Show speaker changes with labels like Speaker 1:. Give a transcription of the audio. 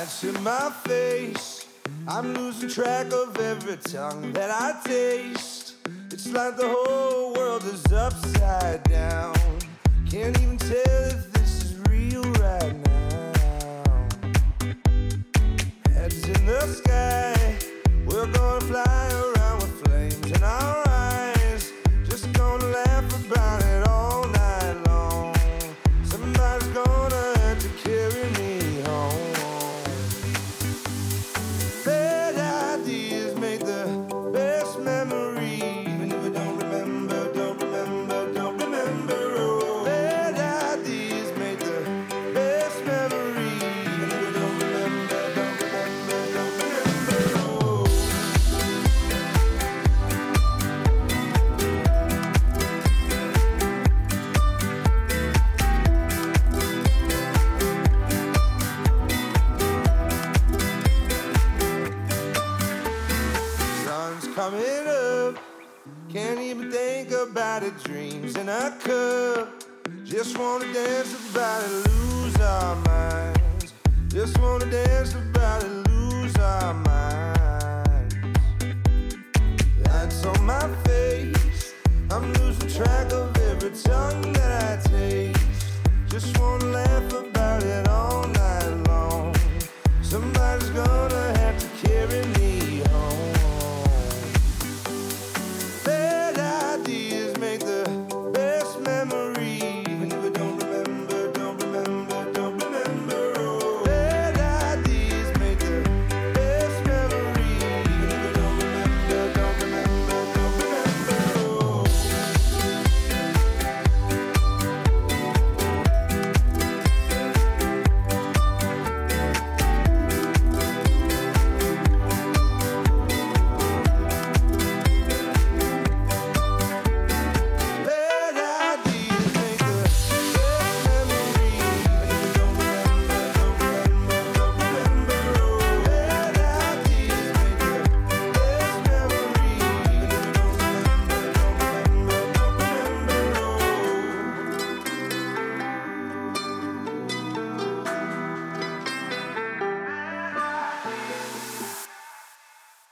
Speaker 1: to my face. I'm losing track of every tongue that I taste. It's like the whole world is upside down. Can't even tell if this is real right now. Heads in the sky, we're gonna fly around with flames in our eyes. Just gonna laugh about it all night long. Somebody's gonna have to carry me home. Bad ideas make the best memories. Even if I don't remember, don't remember, don't remember. Oh, bad ideas make the best memories. Even if I don't remember, don't remember, don't remember. Oh. Sun's coming up. Can't even think about it. Dreams in a cup. Just wanna dance about it, lose our minds. Just wanna dance about it, lose our minds.